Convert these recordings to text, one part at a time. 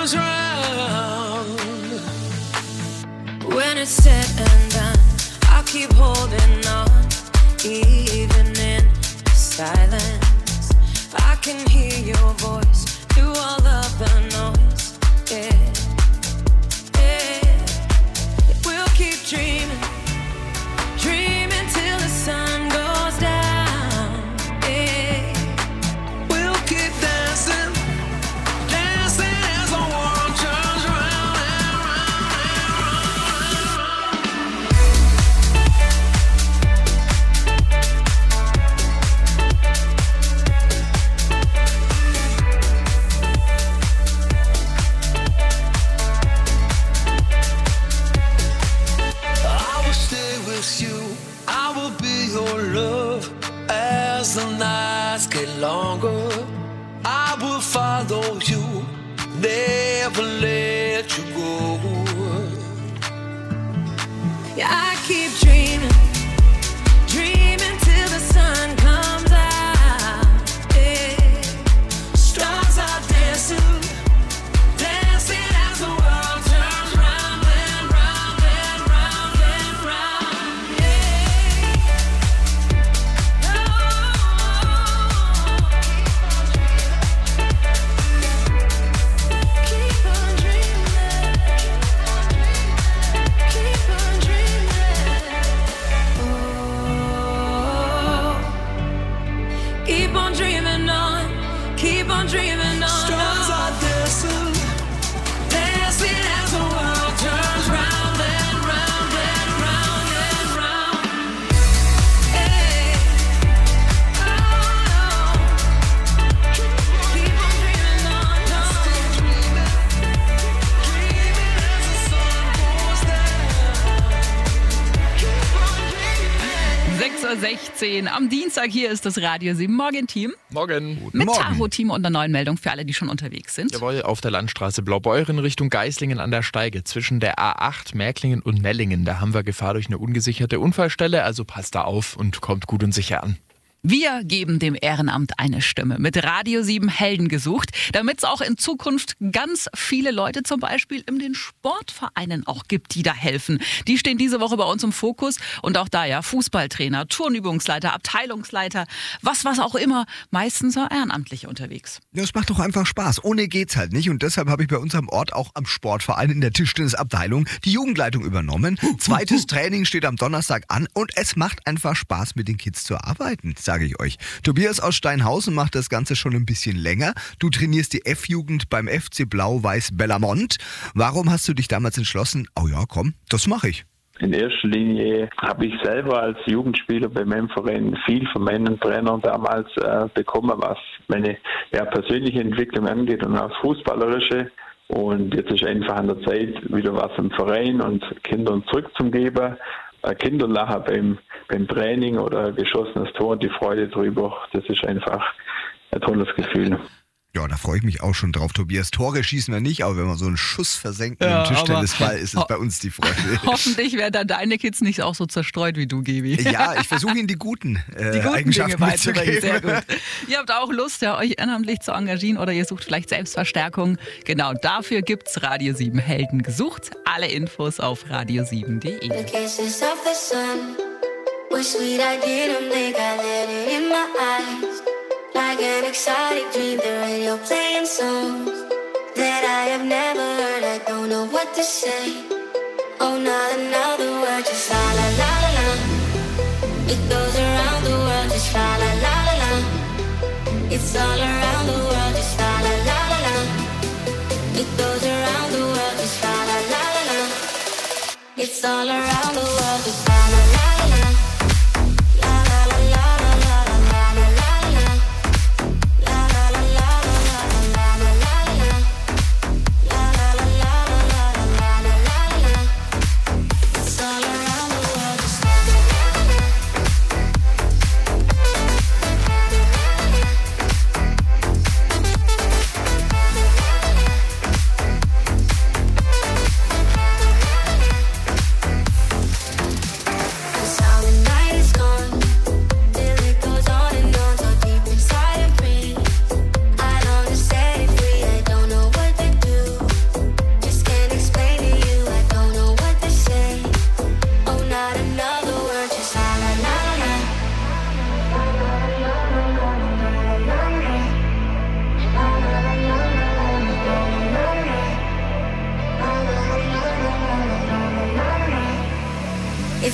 turns round. When it's said and done, I'll keep holding on, even in silence. I can hear your voice through all of the noise. Yeah, yeah. We'll keep dreaming, dreaming till the sun goes down. Yeah, we'll keep dancing, dancing as the world turns round and round and round and I will stay with you, I will be your love as the nights get longer. I will follow you, never let you go. Yeah, I keep dreaming, dreaming till the sun comes out. Yeah. Stars are dancing, dancing as the world turns round and round and round and round. Yeah. Keep on dreaming, keep on dreaming. Oh, keep on dreaming on, keep on dreaming on. Stars are dancing, dancing as the world turns round and round and round and round. Hey, oh, keep on dreaming on, dreaming as the sun goes down. Keep on dreaming. 6:16 Uhr am Dienstag. Hier ist das Radio 7 Morgen-Team. Morgen. Mit Tahoe-Team und einer neuen Meldung für alle, die schon unterwegs sind. Jawohl, auf der Landstraße Blaubeuren Richtung Geislingen an der Steige zwischen der A8 Märklingen und Nellingen. Da haben wir Gefahr durch eine ungesicherte Unfallstelle, also passt da auf und kommt gut und sicher an. Wir geben dem Ehrenamt eine Stimme. Mit Radio 7 Helden gesucht, damit es auch in Zukunft ganz viele Leute zum Beispiel in den Sportvereinen auch gibt, die da helfen. Die stehen diese Woche bei uns im Fokus und auch da ja Fußballtrainer, Turnübungsleiter, Abteilungsleiter, was auch immer, meistens auch ehrenamtlich unterwegs. Ja, es macht doch einfach Spaß. Ohne geht's halt nicht. Und deshalb habe ich bei unserem Ort auch am Sportverein in der Tischtennisabteilung die Jugendleitung übernommen. Zweites Training steht am Donnerstag an und es macht einfach Spaß, mit den Kids zu arbeiten, sage ich euch. Tobias aus Steinhausen macht das Ganze schon ein bisschen länger. Du trainierst die F-Jugend beim FC Blau-Weiß Bellamont. Warum hast du dich damals entschlossen, oh ja, komm, das mache ich? In erster Linie habe ich selber als Jugendspieler bei meinem Verein viel von meinen Trainern damals bekommen, was meine persönliche Entwicklung angeht und auch das Fußballerische. Und jetzt ist einfach an der Zeit, wieder was im Verein und Kindern zurückzugeben. Kinderlacher beim Training oder geschossenes Tor, die Freude drüber, das ist einfach ein tolles Gefühl. Ja, da freue ich mich auch schon drauf, Tobias. Tore schießen wir nicht, aber wenn wir so einen Schuss versenken im Tischtennisball, ist es bei uns die Freude. Hoffentlich werden dann deine Kids nicht auch so zerstreut wie du, Gebi. Ja, ich versuche ihnen die guten Eigenschaften Dinge mitzugeben. Sehr gut. Ihr habt auch Lust, ja, euch ehrenamtlich zu engagieren oder ihr sucht vielleicht Selbstverstärkung. Genau dafür gibt's Radio 7 Helden gesucht. Alle Infos auf radio7.de. The kisses of the sun were sweet, I didn't think I let it in my eyes. Like an exotic dream, the radio playing songs that I have never heard. I don't know what to say. Oh, not another word, just la la la la la. It goes around the world, just la la la la la. It's all around the world, just la la la la la. It goes around the world, just la la la la la. It's all around the world, just la la la la la. La la la la la la la la la la. La la la la la la la la la. La la la la la la la la la. It's all around the world, just la la la la la.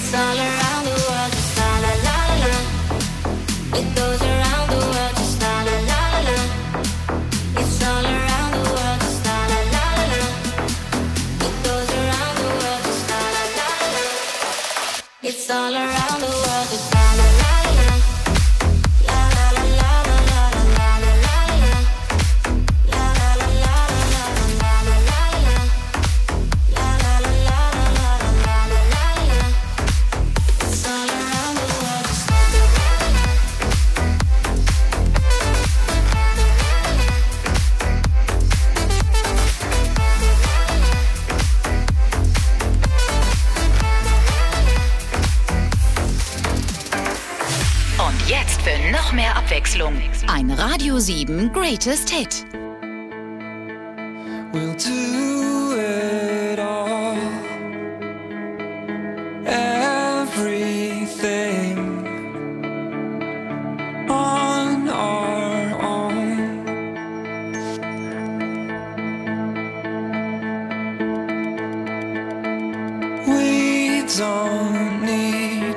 It's all around the world, just la la la la la. It goes around the world, just la la la la la. It's all around the world, just la la la la la. It goes around the world, just la la la la la. It's all around the world, just la la la la la. La la la la la la la la la la. La la la la la la la la la la. La la la la la la la la la la. It's all around the world, just la la la la. Und jetzt für noch mehr Abwechslung. Ein Radio 7 Greatest Hit. We'll do it all. Everything on our own. We don't need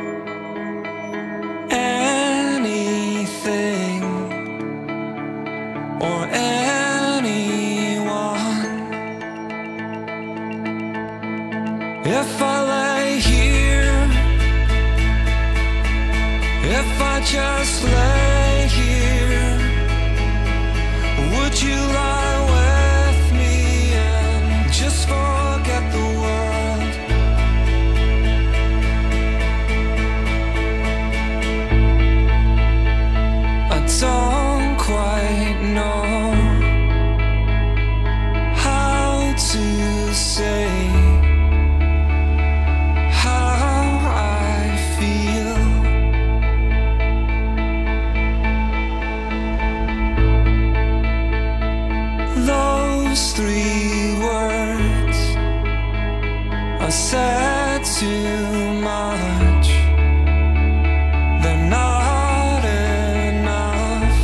anything or anyone. If I lay here, if I just lay here, would you lie with me and just forget the world? I don't quite know how to say how I feel. Those 3 words I said too much. They're not enough.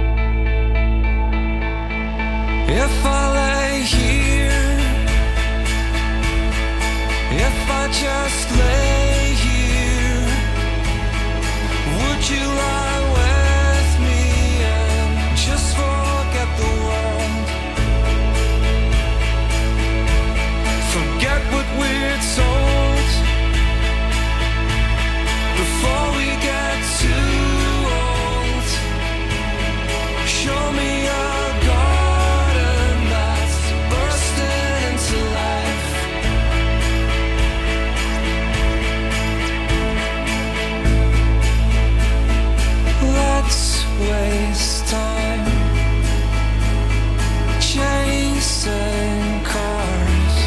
If I lay here, if I just lay here, would you lie with me and just forget the world? Forget what we're told before we get too old. Show me a garden that's bursting into life. Let's waste time chasing cars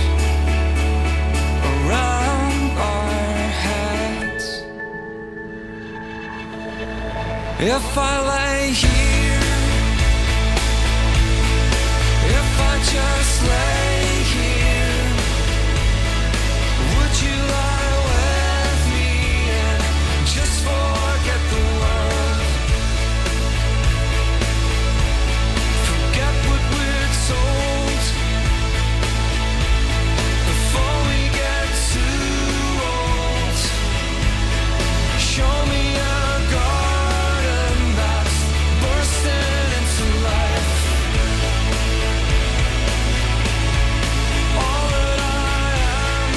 around our heads. If I lay here, if I just lay here, would you lie with me and just forget the world? Forget what we're told before we get too old. Show me a garden that's bursting into life. All that I am,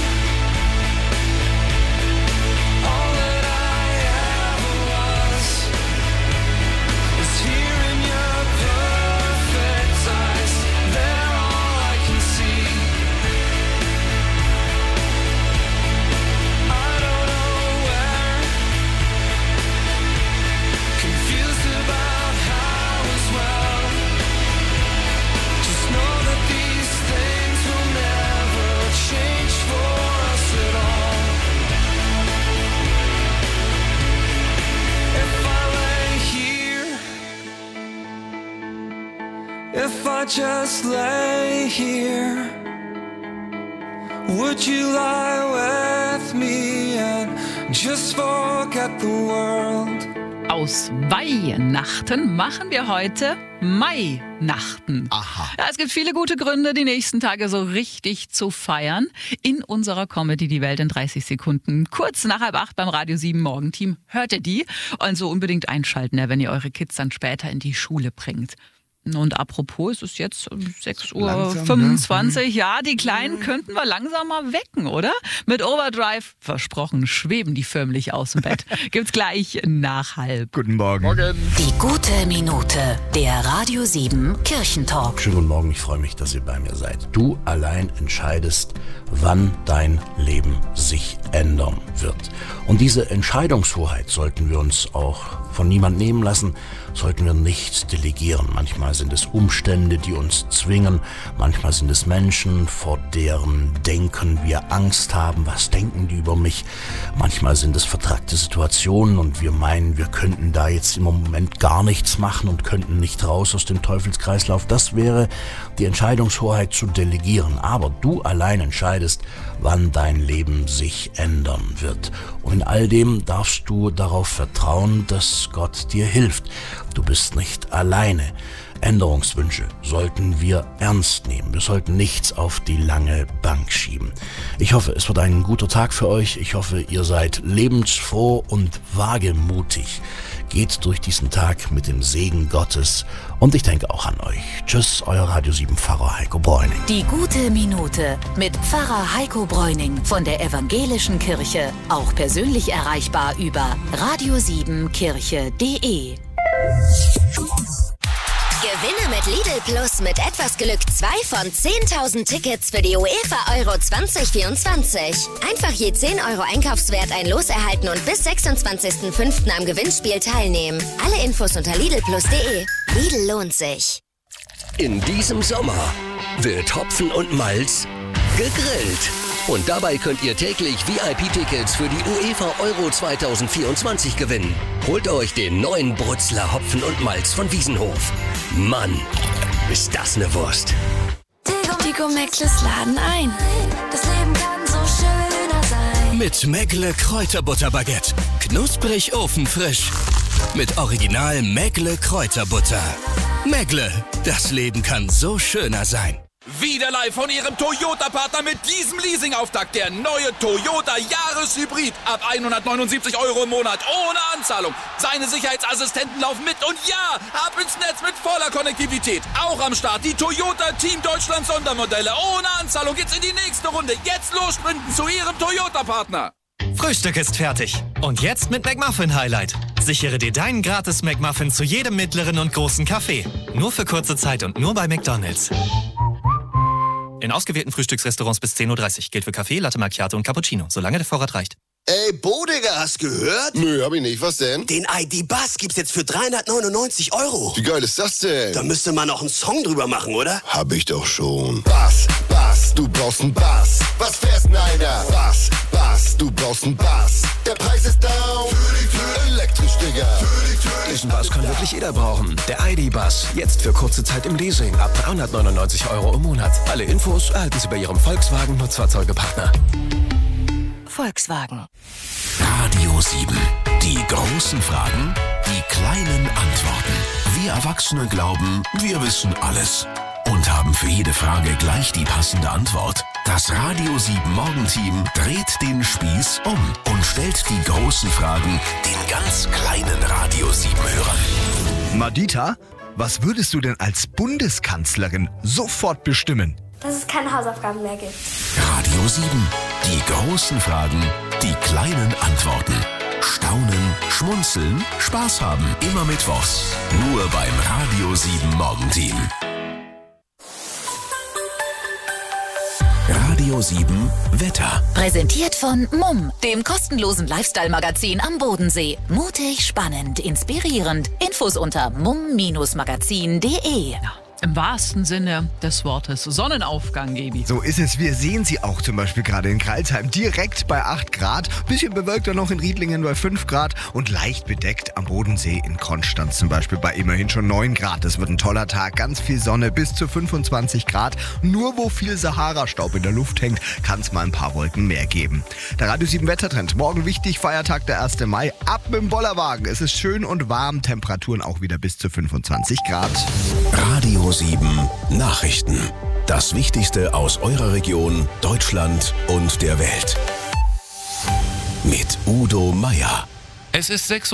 all that I ever was, is here in your perfect eyes. They're all I can see. I don't know where, confused about how as well. Just know that these things will never change for us at all. If I lay here, if I just lay here, would you lie with me and just forget the world? Aus Weihnachten machen wir heute Mainachten. Aha. Ja, es gibt viele gute Gründe, die nächsten Tage so richtig zu feiern. In unserer Comedy Die Welt in 30 Sekunden. Kurz nach 7:30 beim Radio 7 Morgenteam. Hört ihr die? Also unbedingt einschalten, wenn ihr eure Kids dann später in die Schule bringt. Und apropos, es ist jetzt 6:25 Uhr. Ja, die Kleinen könnten wir langsam mal wecken, oder? Mit Overdrive, versprochen, schweben die förmlich aus dem Bett. Gibt's gleich nach 6:30. Guten Morgen. Die gute Minute, der Radio 7 Kirchentalk. Schönen guten Morgen, ich freue mich, dass ihr bei mir seid. Du allein entscheidest, wann dein Leben sich ändern wird. Und diese Entscheidungshoheit sollten wir uns auch von niemand nehmen lassen, sollten wir nicht delegieren. Manchmal sind es Umstände, die uns zwingen, manchmal sind es Menschen, vor deren Denken wir Angst haben. Was denken die über mich? Manchmal sind es vertrackte Situationen und wir meinen, wir könnten da jetzt im Moment gar nichts machen und könnten nicht raus aus dem Teufelskreislauf. Das wäre die Entscheidungshoheit zu delegieren. Aber du allein entscheidest, wann dein Leben sich ändern wird. Und in all dem darfst du darauf vertrauen, dass Gott dir hilft. Du bist nicht alleine. Änderungswünsche sollten wir ernst nehmen. Wir sollten nichts auf die lange Bank schieben. Ich hoffe, es wird ein guter Tag für euch. Ich hoffe, ihr seid lebensfroh und wagemutig. Geht durch diesen Tag mit dem Segen Gottes und ich denke auch an euch. Tschüss, euer Radio 7 Pfarrer Heiko Bräuning. Die gute Minute mit Pfarrer Heiko Bräuning von der Evangelischen Kirche. Auch persönlich erreichbar über radio7kirche.de. Gewinne mit Lidl Plus mit etwas Glück 2 von 10.000 Tickets für die UEFA Euro 2024. Einfach je 10 Euro Einkaufswert ein Los erhalten und bis 26.05. am Gewinnspiel teilnehmen. Alle Infos unter lidlplus.de. Lidl lohnt sich. In diesem Sommer wird Hopfen und Malz gegrillt. Und dabei könnt ihr täglich VIP-Tickets für die UEFA Euro 2024 gewinnen. Holt euch den neuen Brutzler Hopfen und Malz von Wiesenhof. Mann, ist das eine Wurst. Tigo Mäckles laden ein. Das Leben kann so schöner sein. Mit Mäckle Kräuterbutterbaguette. Knusprig ofenfrisch. Mit Original Mäckle Kräuterbutter. Mäckle, das Leben kann so schöner sein. Wieder live von Ihrem Toyota-Partner mit diesem Leasing-Auftakt. Der neue Toyota Jahreshybrid. Ab 179 Euro im Monat. Ohne Anzahlung. Seine Sicherheitsassistenten laufen mit. Und ja, ab ins Netz mit voller Konnektivität. Auch am Start die Toyota Team Deutschland Sondermodelle. Ohne Anzahlung geht's in die nächste Runde. Jetzt los sprinten zu Ihrem Toyota-Partner. Frühstück ist fertig. Und jetzt mit McMuffin Highlight. Sichere dir deinen gratis McMuffin zu jedem mittleren und großen Kaffee. Nur für kurze Zeit und nur bei McDonald's. In ausgewählten Frühstücksrestaurants bis 10:30 Uhr. Gilt für Kaffee, Latte Macchiato und Cappuccino, solange der Vorrat reicht. Ey, Bodega, hast gehört? Nö, hab ich nicht. Was denn? Den ID-Buzz gibt's jetzt für 399 Euro. Wie geil ist das denn? Da müsste man noch einen Song drüber machen, oder? Hab ich doch schon. Bass, Bass, du brauchst einen Bass. Was fährst denn einer? Bass, Bass, du brauchst einen Bass. Der Preis ist down. Elektrisch, Digga. Diesen Bass kann wirklich jeder brauchen. Der ID-Buzz. Jetzt für kurze Zeit im Leasing. Ab 399 Euro im Monat. Alle Infos erhalten Sie bei Ihrem Volkswagen Nutzfahrzeugepartner. Volkswagen. Radio 7. Die großen Fragen, die kleinen Antworten. Wir Erwachsene glauben, wir wissen alles. Und haben für jede Frage gleich die passende Antwort. Das Radio 7 Morgenteam dreht den Spieß um und stellt die großen Fragen den ganz kleinen Radio 7 Hörern. Madita, was würdest du denn als Bundeskanzlerin sofort bestimmen? Dass es keine Hausaufgaben mehr gibt. Radio 7. Die großen Fragen, die kleinen Antworten. Staunen, schmunzeln, Spaß haben. Immer mittwochs. Nur beim Radio 7 Morgenteam. Radio 7 Wetter. Präsentiert von MUM, dem kostenlosen Lifestyle-Magazin am Bodensee. Mutig, spannend, inspirierend. Infos unter mum-magazin.de. im wahrsten Sinne des Wortes Sonnenaufgang, Ebi. So ist es. Wir sehen sie auch zum Beispiel gerade in Crailsheim direkt bei 8 Grad. Bisschen bewölkter noch in Riedlingen bei 5 Grad und leicht bedeckt am Bodensee in Konstanz zum Beispiel bei immerhin schon 9 Grad. Das wird ein toller Tag, ganz viel Sonne, bis zu 25 Grad. Nur wo viel Sahara-Staub in der Luft hängt, kann es mal ein paar Wolken mehr geben. Der Radio 7 Wettertrend. Morgen wichtig, Feiertag der 1. Mai. Ab mit dem Bollerwagen. Es ist schön und warm. Temperaturen auch wieder bis zu 25 Grad. Radio 7 Nachrichten. Das Wichtigste aus eurer Region, Deutschland und der Welt. Mit Udo Meier. Es ist 6